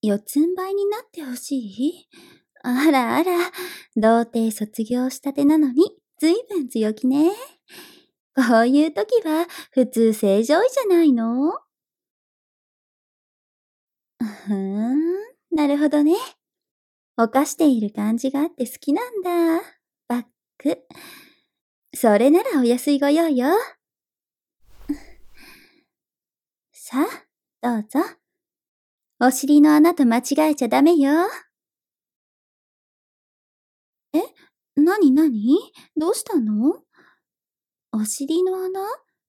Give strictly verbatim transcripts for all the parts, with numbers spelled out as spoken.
四つん這いになってほしい？あらあら、童貞卒業したてなのに、ずいぶん強気ね。こういう時は、普通正常位じゃないの？ふーん、なるほどね。犯している感じがあって好きなんだ。バック。それならお安いご用よ。さあ、どうぞ。お尻の穴と間違えちゃダメよ。え、なになに？どうしたの？お尻の穴？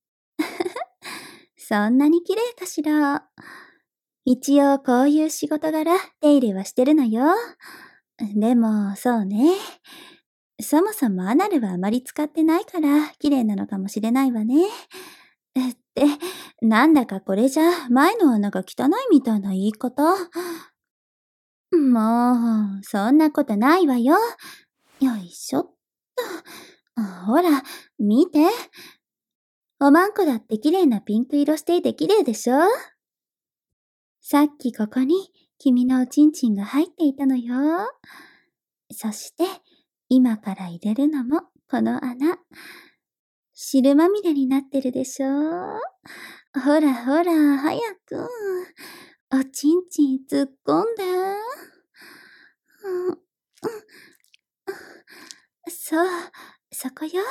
そんなに綺麗かしら。一応こういう仕事柄手入れはしてるのよ。でも、そうね。そもそもアナルはあまり使ってないから綺麗なのかもしれないわね。えって、なんだかこれじゃ前の穴が汚いみたいな言い方。もう、そんなことないわよ。よいしょっと。ほら、見て。おまんこだって綺麗なピンク色していて綺麗でしょ？さっきここに君のおちんちんが入っていたのよ。そして、今から入れるのもこの穴。汁まみれになってるでしょ？ほらほら、早く。おちんちん突っ込んで。うん、そう、そこよ。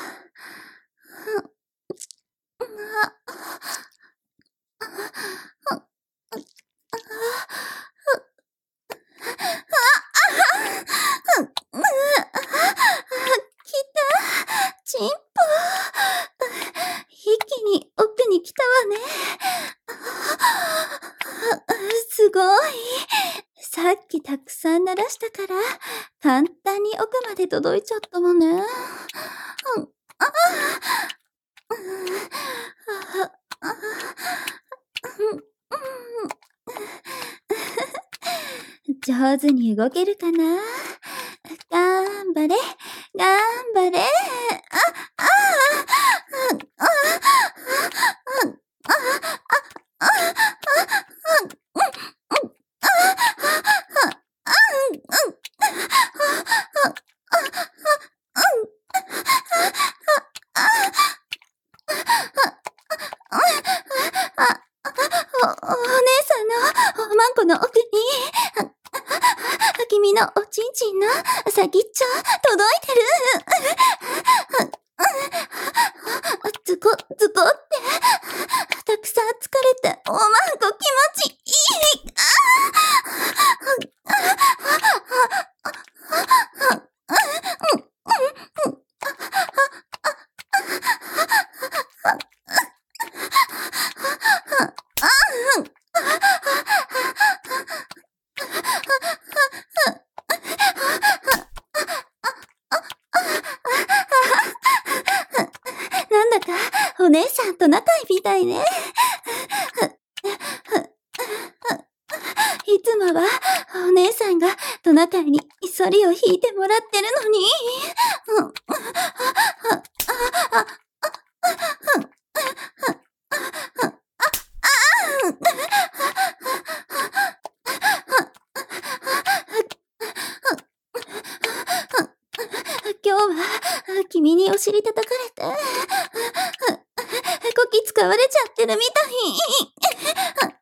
来た、チンポ。一気に奥に来たわね。すごい。さっきたくさん鳴らしたから、簡単に奥まで届いちゃったわね。上手に動けるかな？頑張れ、頑張れ。あ、あ、あ、あ、お、お姉さんのおまんこの奥に、君のおちんちんの先っちょ届いてる。ズコズコって、たくさん疲れておまんこ気持ちいい。なんだかお姉さんと仲いいみたいね。いつもはお姉さんがトナカイにソリを引いてもらってるのに。今日は君にお尻叩かれて、こき使われちゃってるみたい。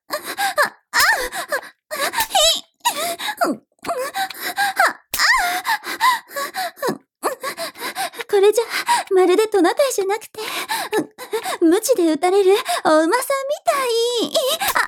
これじゃまるでトナカイじゃなくて、ムチで打たれるお馬さんみたい。あ、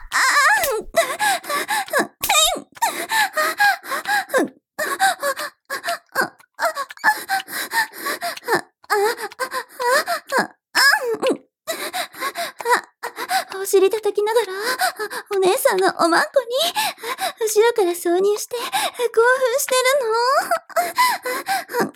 お尻叩きながら、お姉さんのおまんこに、後ろから挿入して、興奮してるの。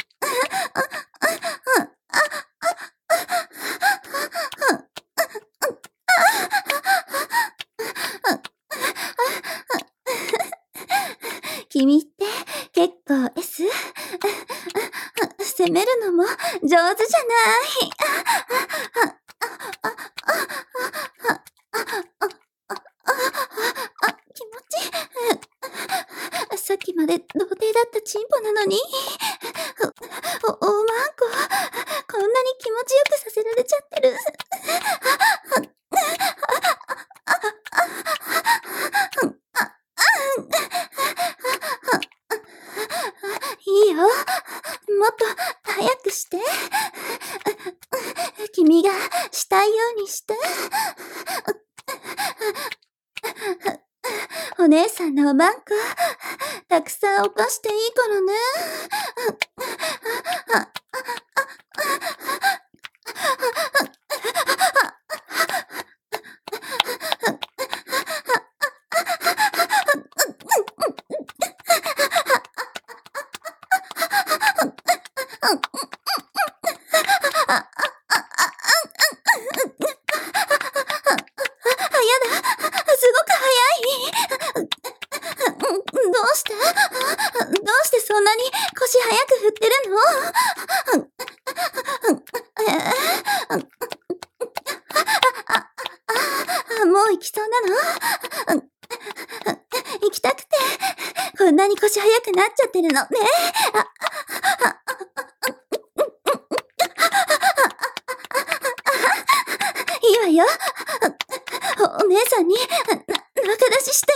君って結構 S？ 攻めるのも上手じゃない。気持ちいい。 で童貞だったチンポなのに、お、お、おまんこ、こんなに気持ちよくさせられちゃってる。いいよ。もっと早くして。君がしたいようにして。お姉さんのおまんこ、たくさん起こしていいからね。どうしてどうしてそんなに腰早く振ってるの？もう行きそうなの？行きたくて、こんなに腰早くなっちゃってるのね。いいわよ。お、お姉さんに、な、仲出しして。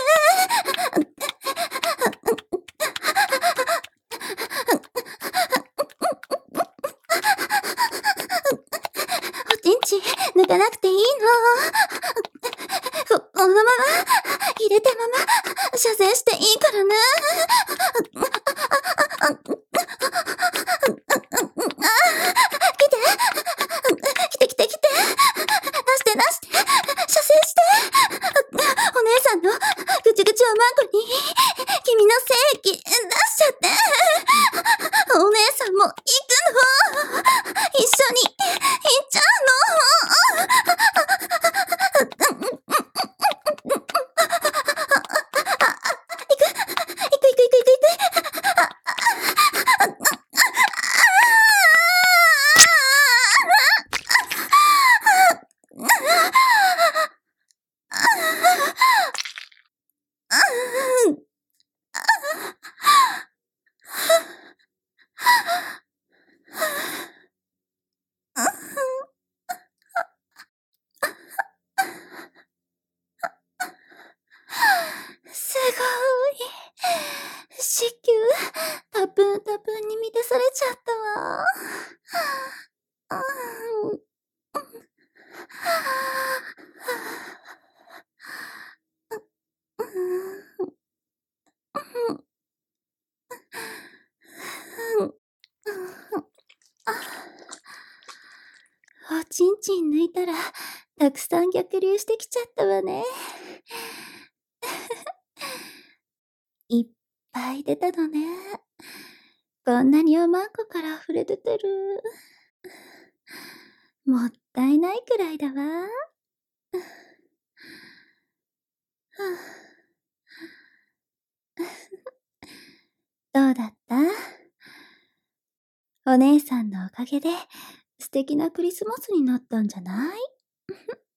おちんちん抜かなくていいの。こ、このまま入れたまま射精していいからね。来て来て来て来て、出して出して、射精して。お姉さんのぐちぐちおまんこに君の精液出しちゃって。お姉さんも行くの。一緒に行っちゃうの。行く行く行く行く行く。すごい。子宮、たぷんたぷんに満たされちゃったわ。おちんちん抜いたら、たくさん逆流してきちゃったわね。いっぱい出たのね。こんなにおまんこから溢れ出てる。もったいないくらいだわ。どうだった？お姉さんのおかげで素敵なクリスマスになったんじゃない？